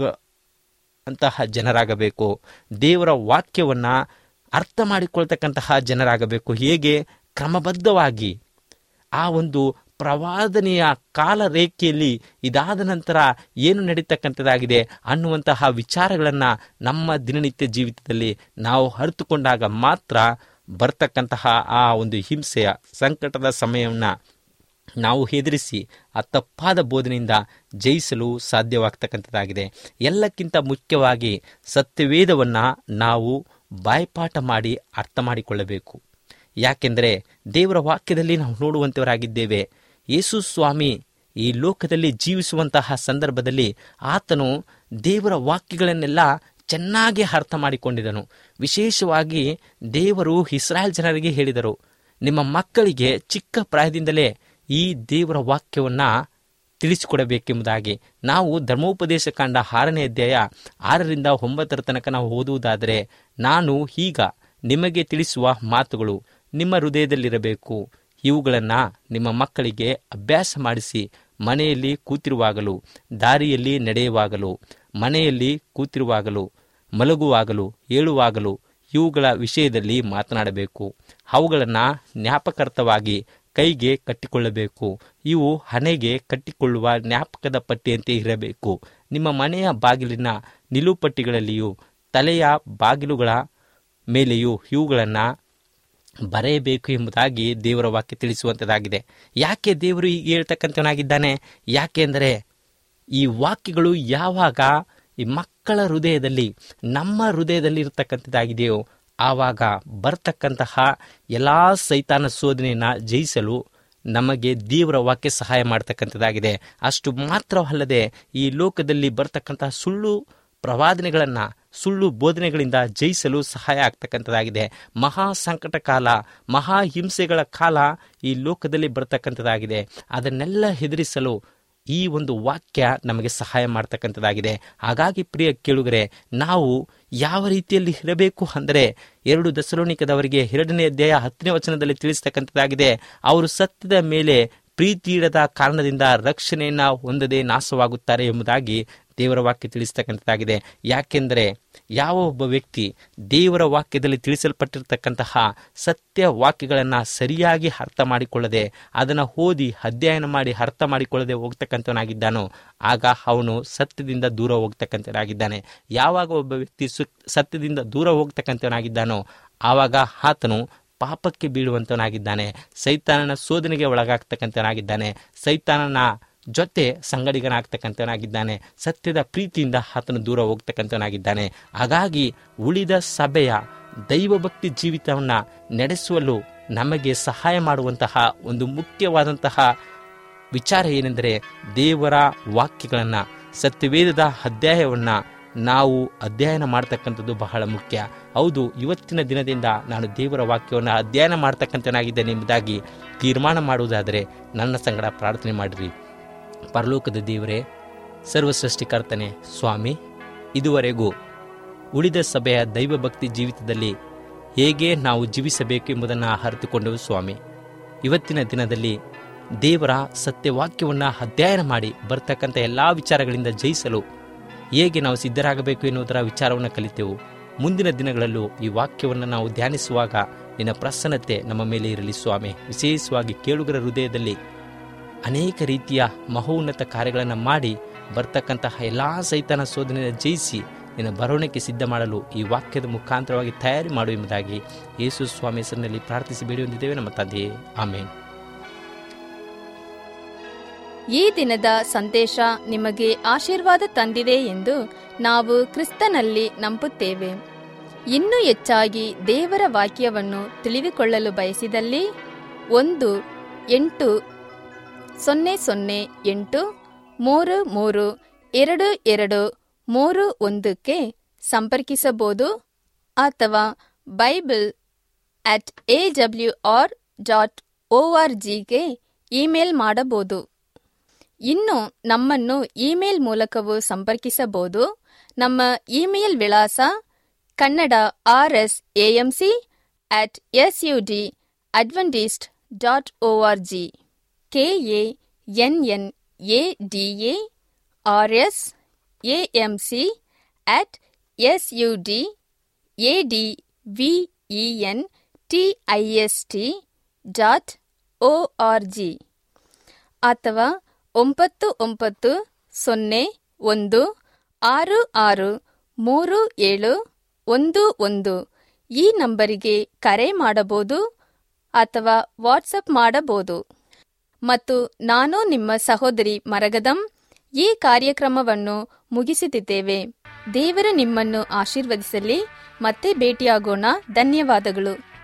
ಅಂತಹ ಜನರಾಗಬೇಕು. ದೇವರ ವಾಕ್ಯವನ್ನು ಅರ್ಥ ಮಾಡಿಕೊಳ್ತಕ್ಕಂತಹ ಜನರಾಗಬೇಕು. ಹೇಗೆ? ಕ್ರಮಬದ್ಧವಾಗಿ ಆ ಒಂದು ಪ್ರವಾದನೆಯ ಕಾಲ ರೇಖೆಯಲ್ಲಿ ಇದಾದ ನಂತರ ಏನು ನಡೀತಕ್ಕಂಥದ್ದಾಗಿದೆ ಅನ್ನುವಂತಹ ವಿಚಾರಗಳನ್ನು ನಮ್ಮ ದಿನನಿತ್ಯ ಜೀವಿತದಲ್ಲಿ ನಾವು ಅರಿತುಕೊಂಡಾಗ ಮಾತ್ರ ಬರ್ತಕ್ಕಂತಹ ಆ ಒಂದು ಹಿಂಸೆಯ ಸಂಕಟದ ಸಮಯವನ್ನು ನಾವು ಎದುರಿಸಿ ಆ ತಪ್ಪಾದ ಬೋಧನೆಯಿಂದ ಜಯಿಸಲು ಸಾಧ್ಯವಾಗ್ತಕ್ಕಂಥದ್ದಾಗಿದೆ. ಎಲ್ಲಕ್ಕಿಂತ ಮುಖ್ಯವಾಗಿ ಸತ್ಯವೇದವನ್ನು ನಾವು ಬಾಯ್ಪಾಠ ಮಾಡಿ ಅರ್ಥ ಮಾಡಿಕೊಳ್ಳಬೇಕು. ಯಾಕೆಂದರೆ ದೇವರ ವಾಕ್ಯದಲ್ಲಿ ನಾವು ನೋಡುವಂಥವರಾಗಿದ್ದೇವೆ. ಯೇಸು ಸ್ವಾಮಿ ಈ ಲೋಕದಲ್ಲಿ ಜೀವಿಸುವಂತಹ ಸಂದರ್ಭದಲ್ಲಿ ಆತನು ದೇವರ ವಾಕ್ಯಗಳನ್ನೆಲ್ಲ ಚೆನ್ನಾಗಿ ಅರ್ಥ ಮಾಡಿಕೊಂಡಿದ್ದನು. ವಿಶೇಷವಾಗಿ ದೇವರು ಇಸ್ರಾಯೇಲ್ ಜನರಿಗೆ ಹೇಳಿದರು, ನಿಮ್ಮ ಮಕ್ಕಳಿಗೆ ಚಿಕ್ಕ ಪ್ರಾಯದಿಂದಲೇ ಈ ದೇವರ ವಾಕ್ಯವನ್ನು ತಿಳಿಸಿಕೊಡಬೇಕೆಂಬುದಾಗಿ. ನಾವು ಧರ್ಮೋಪದೇಶ ಕಾಂಡ ಆರನೇ ಅಧ್ಯಾಯ ಆರರಿಂದ ಒಂಬತ್ತರ ತನಕ ನಾವು ಓದುವುದಾದರೆ, ನಾನು ಈಗ ನಿಮಗೆ ತಿಳಿಸುವ ಮಾತುಗಳು ನಿಮ್ಮ ಹೃದಯದಲ್ಲಿರಬೇಕು, ಇವುಗಳನ್ನು ನಿಮ್ಮ ಮಕ್ಕಳಿಗೆ ಅಭ್ಯಾಸ ಮಾಡಿಸಿ, ಮನೆಯಲ್ಲಿ ಕೂತಿರುವಾಗಲೂ, ದಾರಿಯಲ್ಲಿ ನಡೆಯುವಾಗಲೂ, ಮನೆಯಲ್ಲಿ ಕೂತಿರುವಾಗಲೂ, ಮಲಗುವಾಗಲೂ, ಏಳುವಾಗಲೂ ಇವುಗಳ ವಿಷಯದಲ್ಲಿ ಮಾತನಾಡಬೇಕು. ಅವುಗಳನ್ನು ಜ್ಞಾಪಕಾರ್ಥವಾಗಿ ಕೈಗೆ ಕಟ್ಟಿಕೊಳ್ಳಬೇಕು. ಇವು ಹಣೆಗೆ ಕಟ್ಟಿಕೊಳ್ಳುವ ಜ್ಞಾಪಕದ ಪಟ್ಟಿಯಂತೆ ಇರಬೇಕು. ನಿಮ್ಮ ಮನೆಯ ಬಾಗಿಲಿನ ನಿಲುಪಟ್ಟಿಗಳಲ್ಲಿಯೂ ತಲೆಯ ಬಾಗಿಲುಗಳ ಮೇಲೆಯೂ ಇವುಗಳನ್ನು ಬರೆಯಬೇಕು ಎಂಬುದಾಗಿ ದೇವರ ವಾಕ್ಯ ತಿಳಿಸುವಂಥದ್ದಾಗಿದೆ. ಯಾಕೆ ದೇವರು ಹೀಗೆ ಹೇಳ್ತಕ್ಕಂಥವನಾಗಿದ್ದಾನೆ? ಯಾಕೆಂದರೆ ಈ ವಾಕ್ಯಗಳು ಯಾವಾಗ ಈ ಮಕ್ಕಳ ಹೃದಯದಲ್ಲಿ, ನಮ್ಮ ಹೃದಯದಲ್ಲಿ ಇರತಕ್ಕಂಥದ್ದಾಗಿದೆಯೋ ಆವಾಗ ಬರ್ತಕ್ಕಂತಹ ಎಲ್ಲ ಸೈತಾನ ಶೋಧನೆಯನ್ನು ಜಯಿಸಲು ನಮಗೆ ದೇವರ ವಾಕ್ಯ ಸಹಾಯ ಮಾಡ್ತಕ್ಕಂಥದ್ದಾಗಿದೆ. ಅಷ್ಟು ಮಾತ್ರವಲ್ಲದೆ ಈ ಲೋಕದಲ್ಲಿ ಬರ್ತಕ್ಕಂತಹ ಸುಳ್ಳು ಪ್ರವಾದನೆಗಳನ್ನು, ಸುಳ್ಳು ಬೋಧನೆಗಳಿಂದ ಜಯಿಸಲು ಸಹಾಯ ಆಗ್ತಕ್ಕಂಥದ್ದಾಗಿದೆ. ಮಹಾ ಸಂಕಟ ಕಾಲ, ಮಹಾ ಹಿಂಸೆಗಳ ಕಾಲ ಈ ಲೋಕದಲ್ಲಿ ಬರ್ತಕ್ಕಂಥದ್ದಾಗಿದೆ. ಅದನ್ನೆಲ್ಲ ಹೆದರಿಸಲು ಈ ಒಂದು ವಾಕ್ಯ ನಮಗೆ ಸಹಾಯ ಮಾಡ್ತಕ್ಕಂಥದ್ದಾಗಿದೆ. ಹಾಗಾಗಿ ಪ್ರಿಯ ಕೇಳುಗರೆ, ನಾವು ಯಾವ ರೀತಿಯಲ್ಲಿ ಇರಬೇಕು ಅಂದರೆ ಎರಡು ದೆಸಲೋನಿಕದವರಿಗೆ ಎರಡನೇ ಅಧ್ಯಾಯ ಹತ್ತನೇ ವಚನದಲ್ಲಿ ತಿಳಿಸ್ತಕ್ಕಂಥದ್ದಾಗಿದೆ. ಅವರು ಸತ್ಯದ ಮೇಲೆ ಪ್ರೀತಿ ಇಡದ ಕಾರಣದಿಂದ ರಕ್ಷಣೆಯನ್ನು ಹೊಂದದೆ ನಾಶವಾಗುತ್ತಾರೆ ಎಂಬುದಾಗಿ ದೇವರ ವಾಕ್ಯ ತಿಳಿಸ್ತಕ್ಕಂಥದ್ದಾಗಿದೆ. ಯಾಕೆಂದರೆ ಯಾವ ಒಬ್ಬ ವ್ಯಕ್ತಿ ದೇವರ ವಾಕ್ಯದಲ್ಲಿ ತಿಳಿಸಲ್ಪಟ್ಟಿರ್ತಕ್ಕಂತಹ ಸತ್ಯ ವಾಕ್ಯಗಳನ್ನು ಸರಿಯಾಗಿ ಅರ್ಥ ಮಾಡಿಕೊಳ್ಳದೆ, ಅದನ್ನು ಓದಿ ಅಧ್ಯಯನ ಮಾಡಿ ಅರ್ಥ ಮಾಡಿಕೊಳ್ಳದೆ ಹೋಗ್ತಕ್ಕಂಥವನಾಗಿದ್ದಾನೋ ಆಗ ಅವನು ಸತ್ಯದಿಂದ ದೂರ ಹೋಗ್ತಕ್ಕಂಥವನಾಗಿದ್ದಾನೆ. ಯಾವಾಗ ಒಬ್ಬ ವ್ಯಕ್ತಿ ಸು ಸತ್ಯದಿಂದ ದೂರ ಹೋಗ್ತಕ್ಕಂಥವನಾಗಿದ್ದಾನೋ ಆವಾಗ ಆತನು ಪಾಪಕ್ಕೆ ಬೀಳುವಂತವನಾಗಿದ್ದಾನೆ, ಸೈತಾನನ ಶೋಧನೆಗೆ ಒಳಗಾಗ್ತಕ್ಕಂಥವನಾಗಿದ್ದಾನೆ, ಸೈತಾನನ ಜೊತೆ ಸಂಗಡಿಗನಾಗ್ತಕ್ಕಂಥವನಾಗಿದ್ದಾನೆ, ಸತ್ಯದ ಪ್ರೀತಿಯಿಂದ ಆತನು ದೂರ ಹೋಗ್ತಕ್ಕಂಥವನಾಗಿದ್ದಾನೆ. ಹಾಗಾಗಿ ಉಳಿದ ಸಭೆಯ ದೈವಭಕ್ತಿ ಜೀವಿತವನ್ನು ನಡೆಸುವಲು ನಮಗೆ ಸಹಾಯ ಮಾಡುವಂತಹ ಒಂದು ಮುಖ್ಯವಾದಂತಹ ವಿಚಾರ ಏನೆಂದರೆ ದೇವರ ವಾಕ್ಯಗಳನ್ನು, ಸತ್ಯವೇದದ ಅಧ್ಯಾಯವನ್ನು ನಾವು ಅಧ್ಯಯನ ಮಾಡ್ತಕ್ಕಂಥದ್ದು ಬಹಳ ಮುಖ್ಯ. ಹೌದು, ಇವತ್ತಿನ ದಿನದಿಂದ ನಾನು ದೇವರ ವಾಕ್ಯವನ್ನು ಅಧ್ಯಯನ ಮಾಡ್ತಕ್ಕಂಥನಾಗಿದ್ದೇನೆ ಎಂಬುದಾಗಿ ತೀರ್ಮಾನ ಮಾಡುವುದಾದರೆ ನನ್ನ ಸಂಗಡ ಪ್ರಾರ್ಥನೆ ಮಾಡಿರಿ. ಪರಲೋಕದ ದೇವರೇ, ಸರ್ವಸೃಷ್ಟಿಕರ್ತನೆ ಸ್ವಾಮಿ, ಇದುವರೆಗೂ ಉಳಿದ ಸಭೆಯ ದೈವಭಕ್ತಿ ಜೀವಿತದಲ್ಲಿ ಹೇಗೆ ನಾವು ಜೀವಿಸಬೇಕು ಎಂಬುದನ್ನು ಅರಿತುಕೊಂಡೆವು ಸ್ವಾಮಿ. ಇವತ್ತಿನ ದಿನದಲ್ಲಿ ದೇವರ ಸತ್ಯವಾಕ್ಯವನ್ನು ಅಧ್ಯಯನ ಮಾಡಿ ಬರ್ತಕ್ಕಂಥ ಎಲ್ಲ ವಿಚಾರಗಳಿಂದ ಜಯಿಸಲು ಹೇಗೆ ನಾವು ಸಿದ್ಧರಾಗಬೇಕು ಎನ್ನುವುದರ ವಿಚಾರವನ್ನು ಕಲಿತೆವು. ಮುಂದಿನ ದಿನಗಳಲ್ಲೂ ಈ ವಾಕ್ಯವನ್ನು ನಾವು ಧ್ಯಾನಿಸುವಾಗ ನಿನ್ನ ಪ್ರಸನ್ನತೆ ನಮ್ಮ ಮೇಲೆ ಇರಲಿ ಸ್ವಾಮಿ. ವಿಶೇಷವಾಗಿ ಕೇಳುಗರ ಹೃದಯದಲ್ಲಿ ಅನೇಕ ರೀತಿಯ ಮಹೋನ್ನತ ಕಾರ್ಯಗಳನ್ನು ಮಾಡಿ ಬರ್ತಕ್ಕಂತಹ ಎಲ್ಲ ಸೈತಾನ ಶೋಧನೆಯನ್ನು ಜಯಿಸಿ ನಿನ್ನ ಬರವಣಿಗೆ ಸಿದ್ಧ ಮಾಡಲು ಈ ವಾಕ್ಯದ ಮುಖಾಂತರವಾಗಿ ತಯಾರಿ ಮಾಡು ಎಂಬುದಾಗಿ ಯೇಸು ಸ್ವಾಮಿ ಹೆಸರಿನಲ್ಲಿ ಪ್ರಾರ್ಥಿಸಿ ಬೇಡಿ ಹೊಂದಿದ್ದೇವೆ ನಮ್ಮ ತಂದೆಯೇ, ಆಮೇನ್. ಈ ದಿನದ ಸಂದೇಶ ನಿಮಗೆ ಆಶೀರ್ವಾದ ತಂದಿದೆ ಎಂದು ನಾವು ಕ್ರಿಸ್ತನಲ್ಲಿ ನಂಬುತ್ತೇವೆ. ಇನ್ನೂ ಹೆಚ್ಚಾಗಿ ದೇವರ ವಾಕ್ಯವನ್ನು ತಿಳಿದುಕೊಳ್ಳಲು ಬಯಸಿದಲ್ಲಿ ಒಂದು ಎಂಟು ಸೊನ್ನೆ ಸೊನ್ನೆ ಎಂಟು ಮೂರು ಮೂರು ಎರಡು ಎರಡು ಮೂರು ಒಂದಕ್ಕೆ ಸಂಪರ್ಕಿಸಬಹುದು ಅಥವಾ Bible at A W R dot O R ಜಿಗೆ ಇಮೇಲ್ ಮಾಡಬಹುದು. ಇನ್ನು ನಮ್ಮನ್ನು ಇಮೇಲ್ ಮೂಲಕವೂ ಸಂಪರ್ಕಿಸಬಹುದು. ನಮ್ಮ ಇಮೇಲ್ ವಿಳಾಸ Kannada R S A M C at S U D Adventist dot O R G, K A N N A D A R S A M C at S U D A D V E N T I S T dot O R G ಅಥವಾ ಒಂಬತ್ತು ಒಂಬತ್ತು ಸೊನ್ನೆ ಒಂದು ಆರು ಆರು ಮೂರು ಏಳು ಒಂದು ಒಂದು ಈ ನಂಬರಿಗೆ ಕರೆ ಮಾಡಬಹುದು ಅಥವಾ ವಾಟ್ಸಪ್ ಮಾಡಬಹುದು. ಮತ್ತು ನಾನು ನಿಮ್ಮ ಸಹೋದರಿ ಮರಗದಂ ಈ ಕಾರ್ಯಕ್ರಮವನ್ನು ಮುಗಿಸುತ್ತಿದ್ದೇವೆ. ದೇವರು ನಿಮ್ಮನ್ನು ಆಶೀರ್ವದಿಸಲಿ. ಮತ್ತೆ ಭೇಟಿಯಾಗೋಣ. ಧನ್ಯವಾದಗಳು.